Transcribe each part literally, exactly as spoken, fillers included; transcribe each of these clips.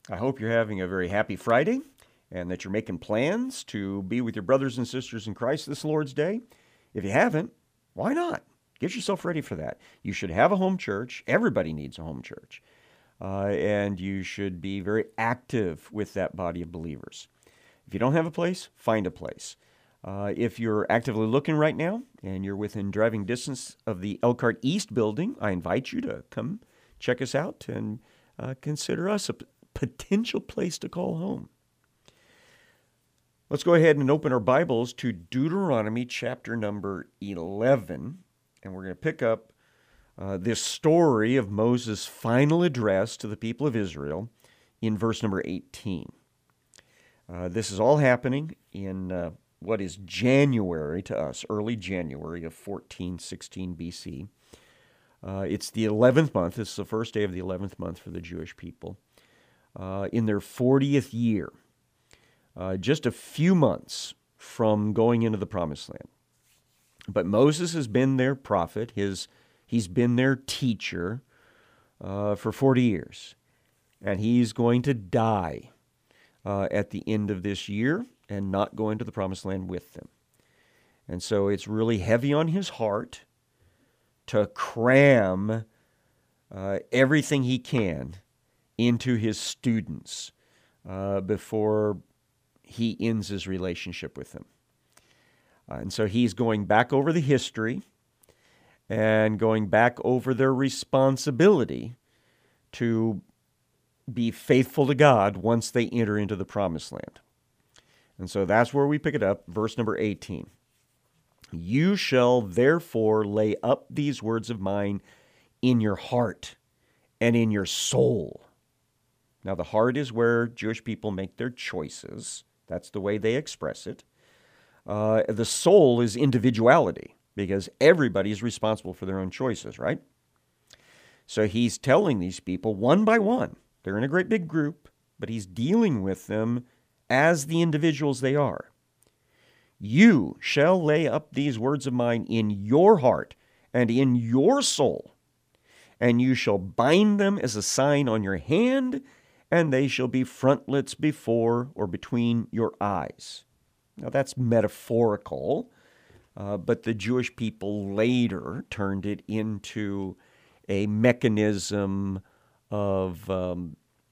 I hope you're having a very happy Friday and that you're making plans to be with your brothers and sisters in Christ this Lord's Day. If you haven't, why not? Get yourself ready for that. You should have a home church. Everybody needs a home church. Uh, and you should be very active with that body of believers. If you don't have a place, find a place. Uh, if you're actively looking right now and you're within driving distance of the Elkhart East building, I invite you to come check us out and uh, consider us a p- potential place to call home. Let's go ahead and open our Bibles to Deuteronomy chapter number eleven, and we're going to pick up uh, this story of Moses' final address to the people of Israel in verse number eighteen. Uh, this is all happening in uh, what is January to us, early January of fourteen sixteen B C. Uh, it's the eleventh month. It's the first day of the eleventh month for the Jewish people. Uh, in their fortieth year, uh, just a few months from going into the Promised Land. But Moses has been their prophet. His, he's been their teacher uh, for forty years. And he's going to die uh, at the end of this year and not go into the Promised Land with them. And so it's really heavy on his heart to cram uh, everything he can into his students uh, before he ends his relationship with them. Uh, and so he's going back over the history and going back over their responsibility to be faithful to God once they enter into the Promised Land. And so that's where we pick it up, verse number eighteen. You shall therefore lay up these words of mine in your heart and in your soul. Now, the heart is where Jewish people make their choices. That's the way they express it. Uh, the soul is individuality, because everybody is responsible for their own choices, right? So he's telling these people one by one. They're in a great big group, but he's dealing with them as the individuals they are. You shall lay up these words of mine in your heart and in your soul, and you shall bind them as a sign on your hand, and they shall be frontlets before or between your eyes. Now that's metaphorical, uh, but the Jewish people later turned it into a mechanism of um,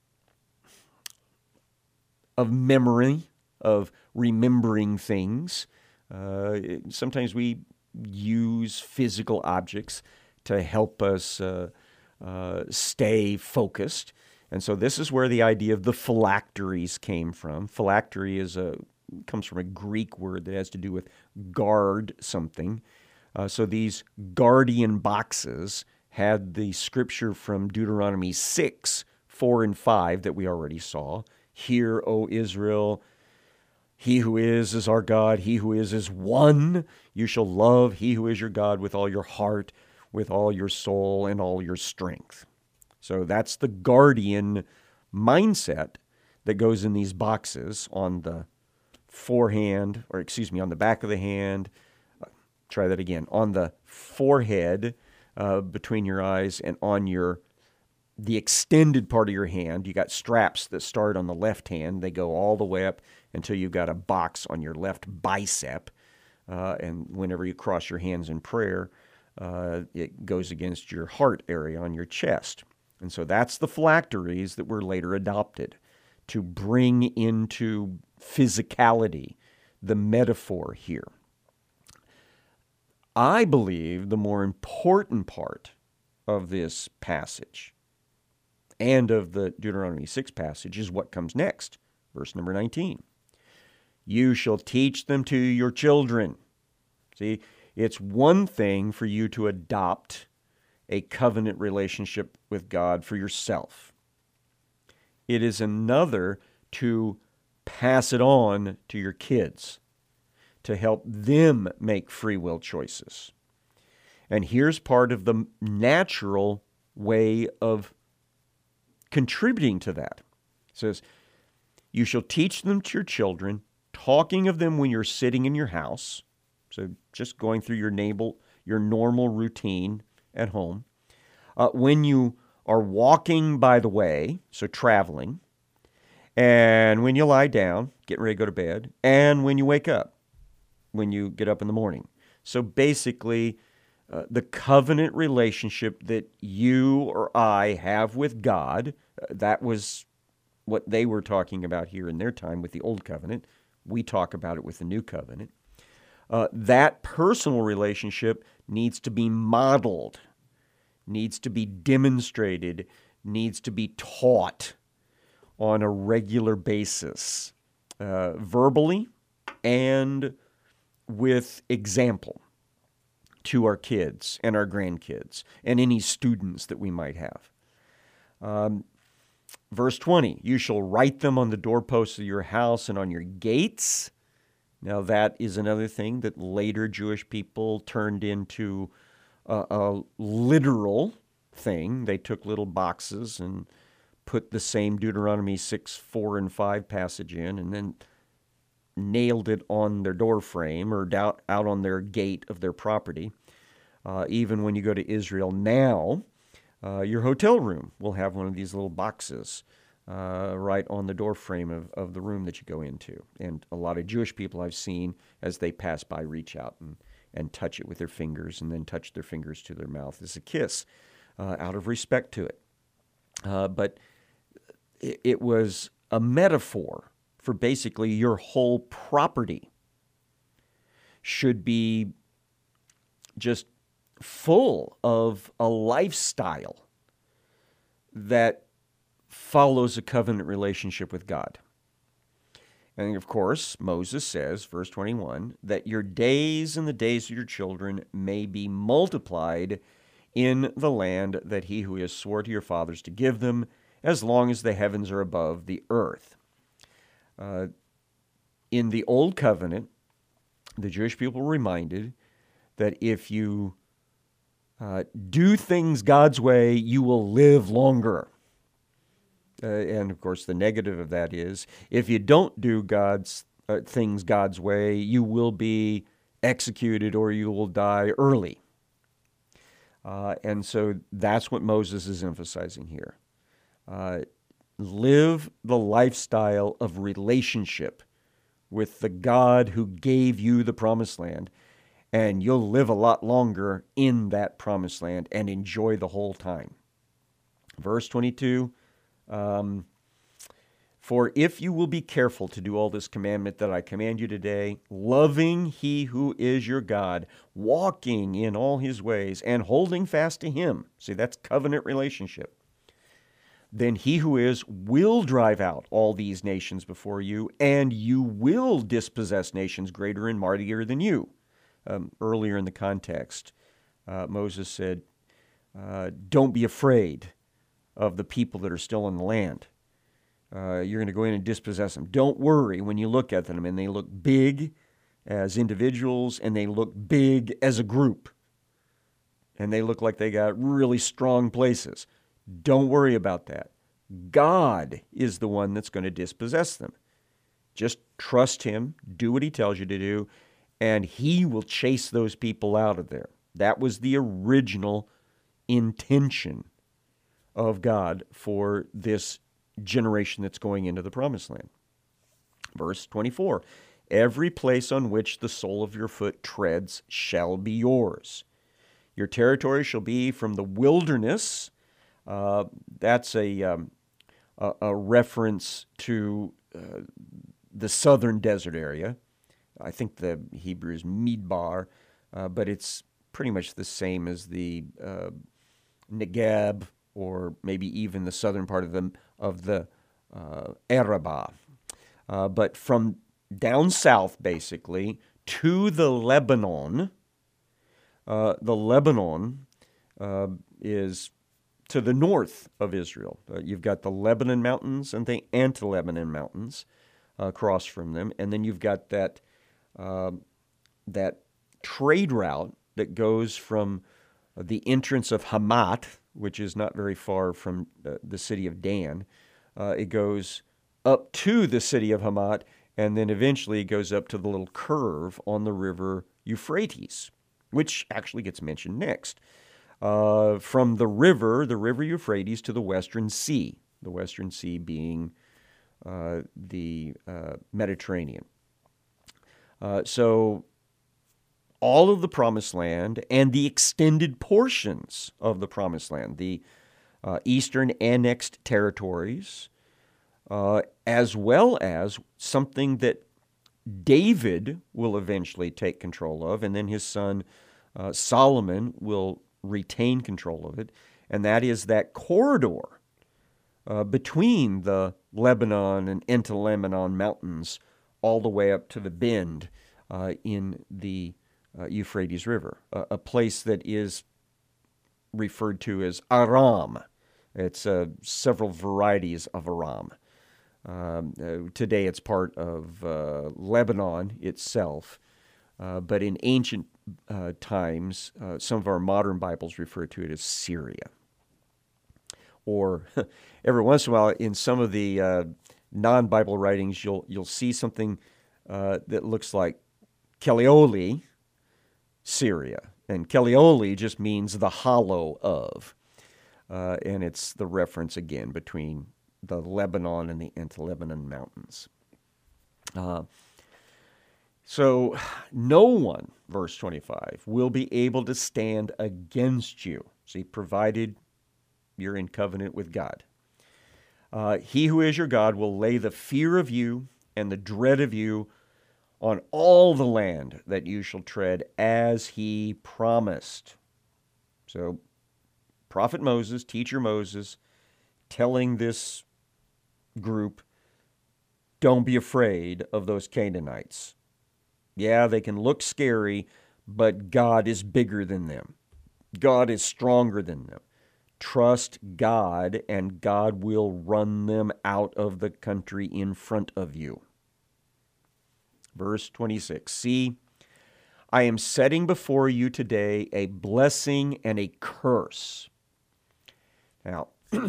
of memory, of remembering things. Uh, sometimes we use physical objects to help us uh, uh, stay focused. And so this is where the idea of the phylacteries came from. Phylactery is a comes from a Greek word that has to do with guard something. Uh, so these guardian boxes had the scripture from Deuteronomy six, four, and five that we already saw. Hear, O Israel, he who is is our God. He who is is one. You shall love he who is your God with all your heart, with all your soul, and all your strength. So that's the guardian mindset that goes in these boxes on the forehand, or excuse me, on the back of the hand. Uh, try that again. On the forehead, uh, between your eyes, and on your the extended part of your hand. You got straps that start on the left hand. They go all the way up until you've got a box on your left bicep. Uh, and whenever you cross your hands in prayer, uh, it goes against your heart area on your chest. And so that's the phylacteries that were later adopted to bring into physicality the metaphor here. I believe the more important part of this passage and of the Deuteronomy six passage is what comes next, verse number nineteen. You shall teach them to your children. See, it's one thing for you to adopt a covenant relationship with God for yourself. It is another to pass it on to your kids, to help them make free will choices. And here's part of the natural way of contributing to that. It says, you shall teach them to your children, talking of them when you're sitting in your house. So just going through your, naval, your normal routine at home. Uh, when you are walking by the way, so traveling, and when you lie down, getting ready to go to bed, and when you wake up, when you get up in the morning. So basically, uh, the covenant relationship that you or I have with God, uh, that was what they were talking about here in their time with the Old Covenant. We talk about it with the New Covenant. Uh, that personal relationship needs to be modeled, needs to be demonstrated, needs to be taught on a regular basis, uh, verbally and with example to our kids and our grandkids and any students that we might have. Um, verse twenty, you shall write them on the doorposts of your house and on your gates. Now that is another thing that later Jewish people turned into a, a literal thing. They took little boxes and put the same Deuteronomy six, four, and five passage in, and then nailed it on their door frame or out, out on their gate of their property. Uh, even when you go to Israel now, uh, your hotel room will have one of these little boxes uh, right on the door frame of, of the room that you go into. And a lot of Jewish people I've seen, as they pass by, reach out and, and touch it with their fingers and then touch their fingers to their mouth as a kiss uh, out of respect to it. Uh, but it, it was a metaphor for basically your whole property should be just full of a lifestyle that follows a covenant relationship with God. And of course, Moses says, verse twenty-one, that your days and the days of your children may be multiplied in the land that he who has swore to your fathers to give them, as long as the heavens are above the earth. Uh, in the Old Covenant, the Jewish people were reminded that if you uh, do things God's way, you will live longer. Uh, and of course, the negative of that is if you don't do God's uh, things God's way, you will be executed or you will die early. Uh, and so that's what Moses is emphasizing here. Uh, live the lifestyle of relationship with the God who gave you the promised land, and you'll live a lot longer in that promised land and enjoy the whole time. Verse twenty-two, um, for if you will be careful to do all this commandment that I command you today, loving he who is your God, walking in all his ways, and holding fast to him. See, that's covenant relationship. Then he who is will drive out all these nations before you, and you will dispossess nations greater and mightier than you. Um, earlier in the context, uh, Moses said, uh, don't be afraid of the people that are still in the land. Uh, you're going to go in and dispossess them. Don't worry when you look at them, and they look big as individuals, and they look big as a group. And they look like they got really strong places. Don't worry about that. God is the one that's going to dispossess them. Just trust him, do what he tells you to do, and he will chase those people out of there. That was the original intention of God for this generation that's going into the promised land. Verse twenty-four, every place on which the sole of your foot treads shall be yours. Your territory shall be from the wilderness. Uh, that's a, um, a, a reference to uh, the southern desert area. I think the Hebrew is Midbar, uh, but it's pretty much the same as the uh, Negeb, or maybe even the southern part of the, of the uh, Arabah. Uh, but from down south, basically, to the Lebanon, uh, the Lebanon uh, is to the north of Israel. Uh, you've got the Lebanon Mountains and the Anti-Lebanon Mountains uh, across from them. And then you've got that uh, that trade route that goes from the entrance of Hamat, which is not very far from uh, the city of Dan. Uh, it goes up to the city of Hamat, and then eventually it goes up to the little curve on the river Euphrates, which actually gets mentioned next. Uh, from the river, the river Euphrates, to the Western Sea, the Western Sea being uh, the uh, Mediterranean. Uh, so all of the Promised Land and the extended portions of the Promised Land, the uh, eastern annexed territories, uh, as well as something that David will eventually take control of, and then his son uh, Solomon will retain control of it, and that is that corridor uh, between the Lebanon and Enta-Lebanon mountains all the way up to the bend uh, in the uh, Euphrates River, a, a place that is referred to as Aram. It's uh, several varieties of Aram. Um, uh, today it's part of uh, Lebanon itself, uh, but in ancient uh, times, uh, some of our modern Bibles refer to it as Syria. Or every once in a while, in some of the uh, non-Bible writings, you'll you'll see something uh, that looks like Kelioli, Syria, and Kelioli just means the hollow of, uh, and it's the reference again between the Lebanon and the Enta-Lebanon mountains. Uh, so no one, verse twenty-five, will be able to stand against you. See, provided you're in covenant with God. Uh, he who is your God will lay the fear of you and the dread of you on all the land that you shall tread, as he promised. So, Prophet Moses, teacher Moses, telling this group, don't be afraid of those Canaanites. Yeah, they can look scary, but God is bigger than them. God is stronger than them. Trust God, and God will run them out of the country in front of you. Verse twenty-six, see, I am setting before you today a blessing and a curse. Now,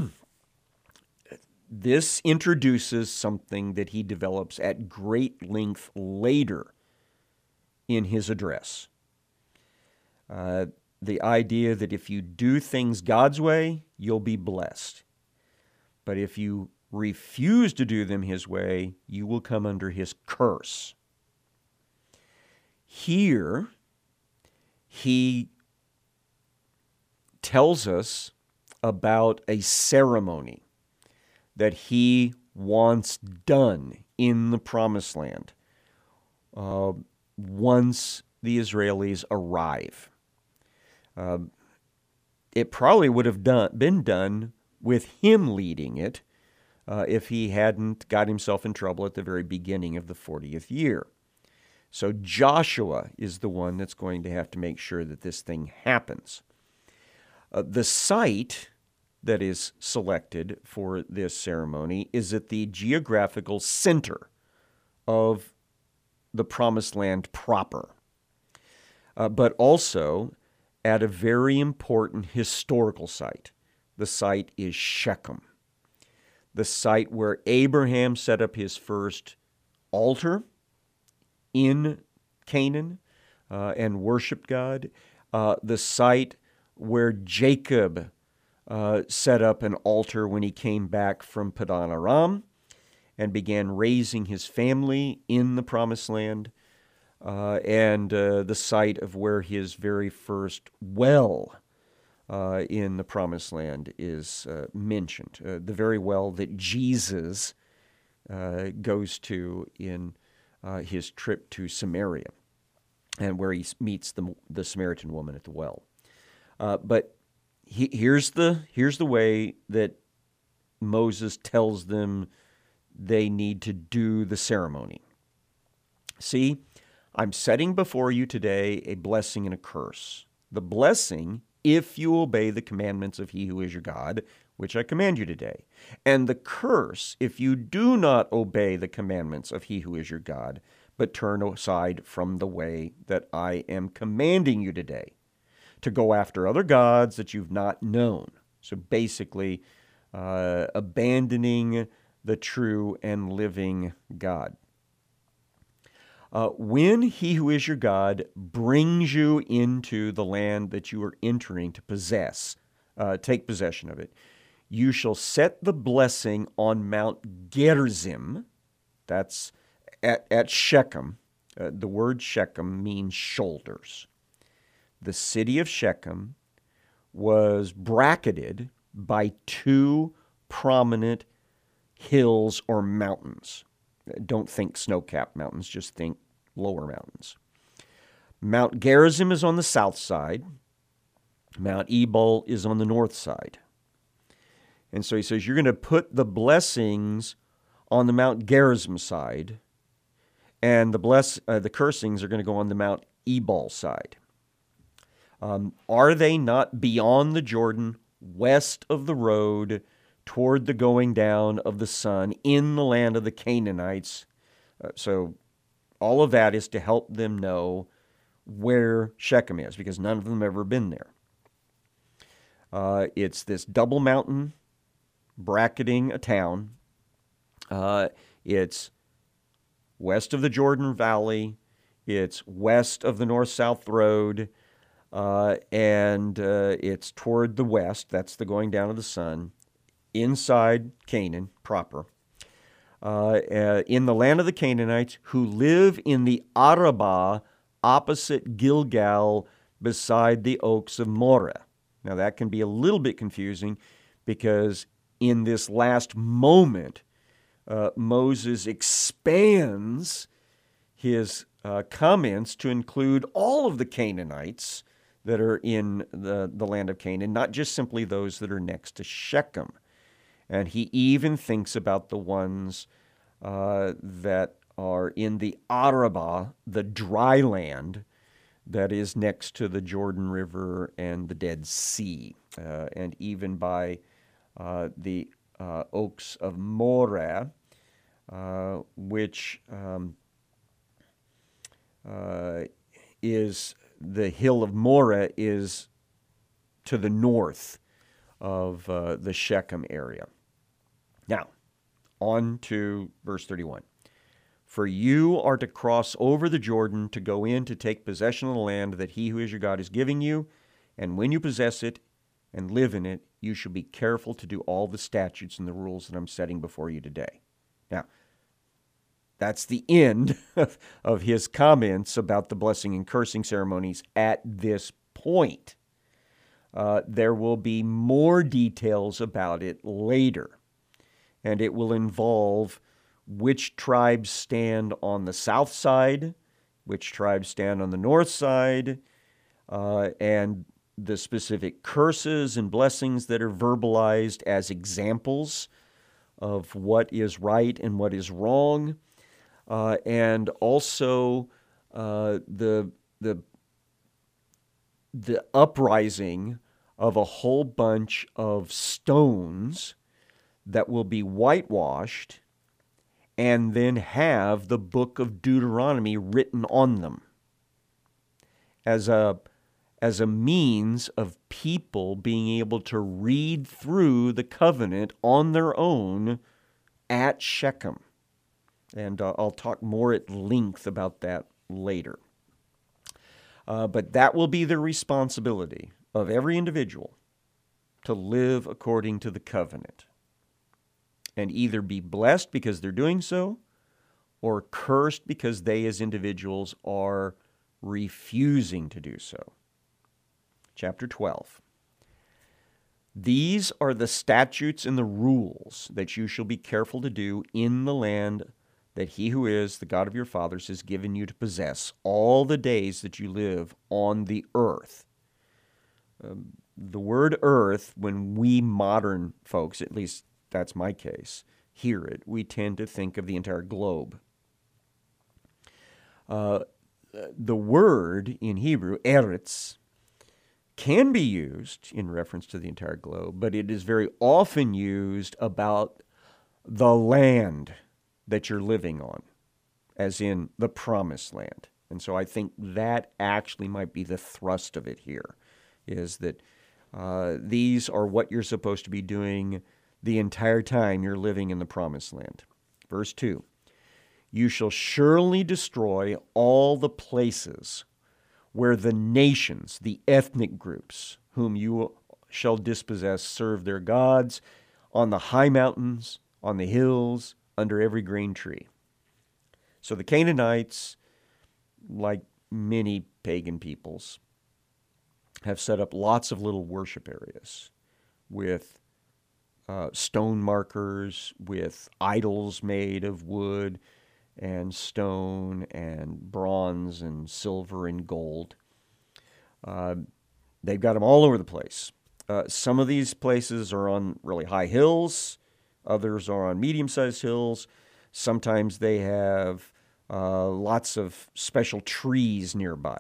this introduces something that he develops at great length later in his address. Uh, the idea that if you do things God's way, you'll be blessed. But if you refuse to do them his way, you will come under his curse. Here, he tells us about a ceremony that he wants done in the Promised Land uh, once the Israelis arrive. Uh, it probably would have done, been done with him leading it uh, if he hadn't got himself in trouble at the very beginning of the fortieth year. So Joshua is the one that's going to have to make sure that this thing happens. Uh, the site that is selected for this ceremony is at the geographical center of the Promised Land proper, uh, but also at a very important historical site. The site is Shechem, the site where Abraham set up his first altar in Canaan uh, and worshiped God, uh, the site where Jacob uh, set up an altar when he came back from Padan Aram and began raising his family in the Promised Land, uh, and uh, the site of where his very first well uh, in the Promised Land is uh, mentioned, uh, the very well that Jesus uh, goes to in uh, his trip to Samaria, and where he meets the, the Samaritan woman at the well. Uh, but he, here's the here's the way that Moses tells them they need to do the ceremony. See, I'm setting before you today a blessing and a curse. The blessing, if you obey the commandments of he who is your God, which I command you today. And the curse, if you do not obey the commandments of he who is your God, but turn aside from the way that I am commanding you today, to go after other gods that you've not known. So basically, uh, abandoning the true and living God. Uh, when he who is your God brings you into the land that you are entering to possess, uh, take possession of it, You shall set the blessing on Mount Gerizim. That's at, at Shechem. Uh, the word Shechem means shoulders. The city of Shechem was bracketed by two prominent hills or mountains. Don't think snow-capped mountains, just think lower mountains. Mount Gerizim is on the south side. Mount Ebal is on the north side. And so he says, you're going to put the blessings on the Mount Gerizim side, and the bless uh, the cursings are going to go on the Mount Ebal side. Um, are they not beyond the Jordan, west of the road, toward the going down of the sun, in the land of the Canaanites? Uh, so all of that is to help them know where Shechem is, because none of them have ever been there. Uh, it's this double mountain bracketing a town. Uh, it's west of the Jordan Valley. It's west of the north-south road. Uh, and uh, it's toward the west. That's the going down of the sun. Inside Canaan proper. Uh, uh, in the land of the Canaanites, who live in the Arabah opposite Gilgal beside the oaks of Moreh. Now that can be a little bit confusing because in this last moment, uh, Moses expands his uh, comments to include all of the Canaanites that are in the, the land of Canaan, not just simply those that are next to Shechem. And he even thinks about the ones uh, that are in the Arabah, the dry land that is next to the Jordan River and the Dead Sea, uh, and even by uh, the uh, oaks of Moreh, uh, which um, uh, is the hill of Moreh is to the north of uh, the Shechem area. Now, on to verse thirty-one. For you are to cross over the Jordan to go in to take possession of the land that he who is your God is giving you, and when you possess it and live in it, you shall be careful to do all the statutes and the rules that I'm setting before you today. Now, that's the end of, of his comments about the blessing and cursing ceremonies at this point. Uh, there will be more details about it later, and it will involve which tribes stand on the south side, which tribes stand on the north side, uh, and the specific curses and blessings that are verbalized as examples of what is right and what is wrong, uh, and also uh, the the the uprising of a whole bunch of stones that will be whitewashed and then have the book of Deuteronomy written on them as a, as a means of people being able to read through the covenant on their own at Shechem. And uh, I'll talk more at length about that later. Uh, but that will be the responsibility of every individual to live according to the covenant, and either be blessed because they're doing so, or cursed because they as individuals are refusing to do so. Chapter twelve. These are the statutes and the rules that you shall be careful to do in the land that he who is the God of your fathers has given you to possess all the days that you live on the earth. Um, the word earth, when we modern folks, at least that's my case, hear it, we tend to think of the entire globe. Uh, the word in Hebrew, eretz, can be used in reference to the entire globe, but it is very often used about the land that you're living on, as in the promised land. And so I think that actually might be the thrust of it here, is that uh, these are what you're supposed to be doing the entire time you're living in the promised land. Verse two, you shall surely destroy all the places where the nations, the ethnic groups whom you shall dispossess serve their gods on the high mountains, on the hills, under every green tree. So the Canaanites, like many pagan peoples, have set up lots of little worship areas with uh, stone markers, with idols made of wood and stone and bronze and silver and gold. Uh, they've got them all over the place. Uh, some of these places are on really high hills. Others are on medium-sized hills. Sometimes they have uh, lots of special trees nearby.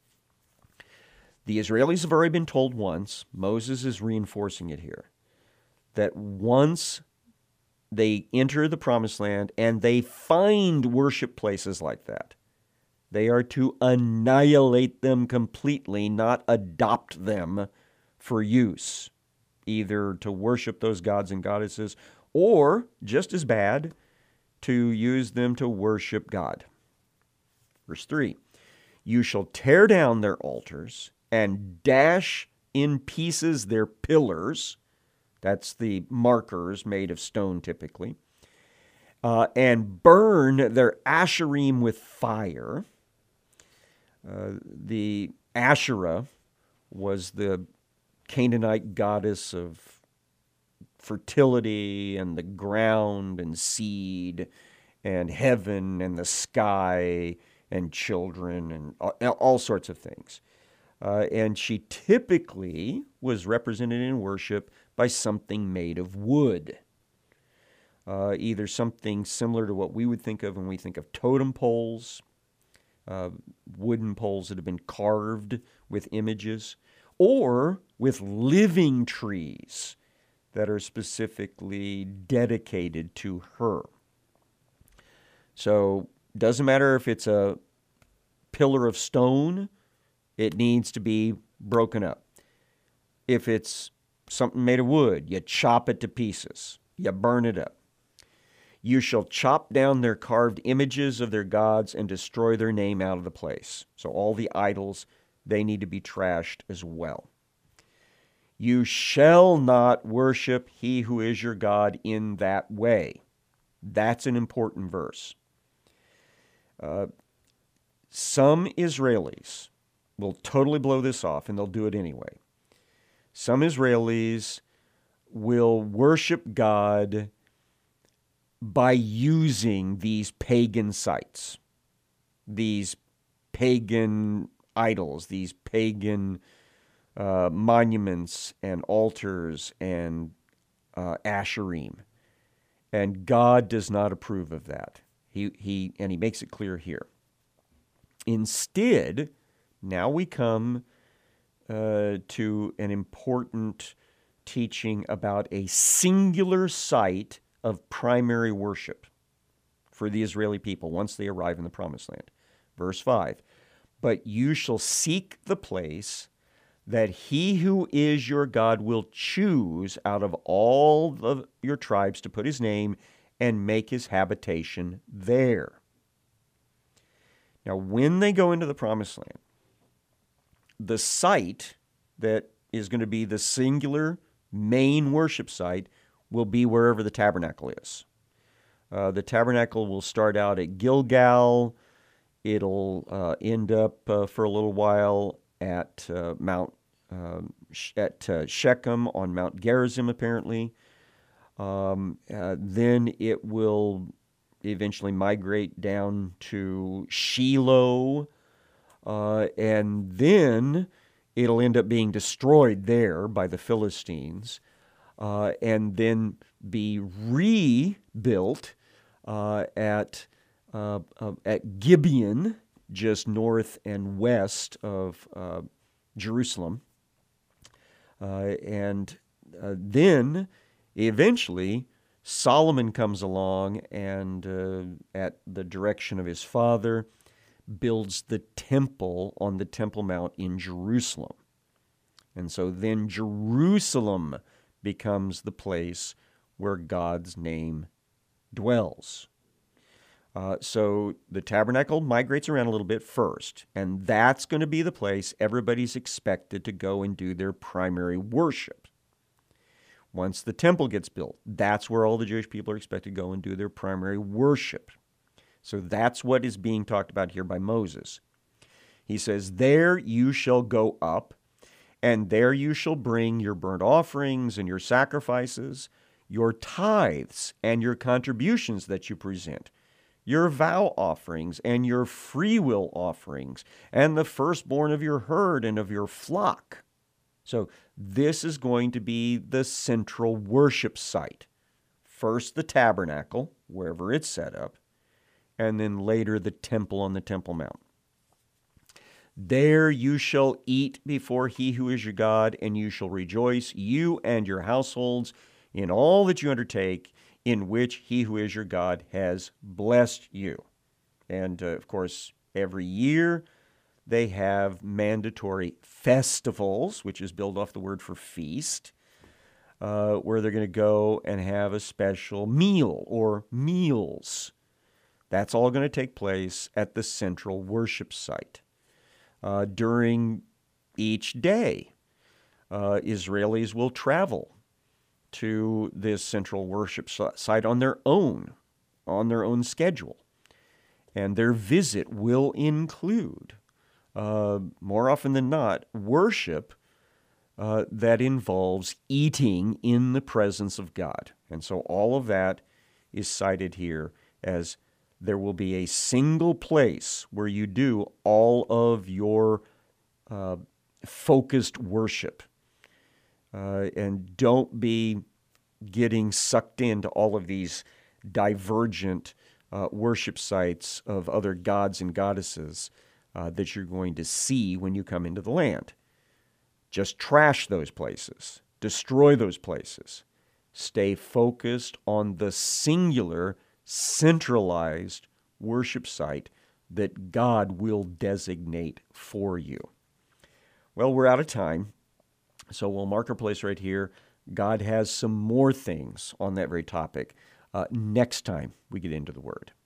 The Israelis have already been told once, Moses is reinforcing it here, that once they enter the Promised Land and they find worship places like that, they are to annihilate them completely, not adopt them for use, either to worship those gods and goddesses, or, just as bad, to use them to worship God. Verse three, you shall tear down their altars and dash in pieces their pillars. That's the markers made of stone typically. Uh, and burn their Asherim with fire. Uh, the Asherah was the Canaanite goddess of fertility and the ground and seed and heaven and the sky and children and all, all sorts of things. Uh, and she typically was represented in worship by something made of wood. Uh, either something similar to what we would think of when we think of totem poles, uh, wooden poles that have been carved with images, or with living trees that are specifically dedicated to her. So it doesn't matter if it's a pillar of stone, it needs to be broken up. If it's something made of wood, you chop it to pieces, you burn it up. You shall chop down their carved images of their gods and destroy their name out of the place. So all the idols, they need to be trashed as well. You shall not worship he who is your God in that way. That's an important verse. Uh, some Israelis will totally blow this off, and they'll do it anyway. Some Israelis will worship God by using these pagan sites, these pagan idols, these pagan uh, monuments and altars and uh, Asherim. And God does not approve of that. He, he, and he makes it clear here. Instead, now we come uh, to an important teaching about a singular site of primary worship for the Israeli people once they arrive in the Promised Land. Verse five, but you shall seek the place that he who is your God will choose out of all of your tribes to put his name and make his habitation there. Now, when they go into the Promised Land, the site that is going to be the singular main worship site will be wherever the tabernacle is. Uh, the tabernacle will start out at Gilgal. It'll uh, end up uh, for a little while at uh, Mount uh, at uh, Shechem on Mount Gerizim, apparently. Um, uh, then it will eventually migrate down to Shiloh, uh, and then it'll end up being destroyed there by the Philistines. Uh, and then be rebuilt uh, at uh, uh, at Gibeon, just north and west of uh, Jerusalem. Uh, and uh, then, eventually, Solomon comes along and, uh, at the direction of his father, builds the temple on the Temple Mount in Jerusalem. And so then Jerusalem becomes the place where God's name dwells. Uh, so the tabernacle migrates around a little bit first, and that's going to be the place everybody's expected to go and do their primary worship. Once the temple gets built, that's where all the Jewish people are expected to go and do their primary worship. So that's what is being talked about here by Moses. He says, "There you shall go up, and there you shall bring your burnt offerings and your sacrifices, your tithes and your contributions that you present, your vow offerings and your freewill offerings, and the firstborn of your herd and of your flock." So this is going to be the central worship site. First the tabernacle, wherever it's set up, and then later the temple on the Temple Mount. "There you shall eat before he who is your God, and you shall rejoice, you and your households, in all that you undertake, in which he who is your God has blessed you." And, uh, of course, every year they have mandatory festivals, which is built off the word for feast, uh, where they're going to go and have a special meal or meals. That's all going to take place at the central worship site. Uh, during each day, uh, Israelis will travel to this central worship site on their own, on their own schedule. And their visit will include, uh, more often than not, worship uh, that involves eating in the presence of God. And so all of that is cited here as there will be a single place where you do all of your uh, focused worship. Uh, and don't be getting sucked into all of these divergent uh, worship sites of other gods and goddesses uh, that you're going to see when you come into the land. Just trash those places. Destroy those places. Stay focused on the singular, centralized worship site that God will designate for you. Well, we're out of time, so we'll mark our place right here. God has some more things on that very topic uh, next time we get into the Word.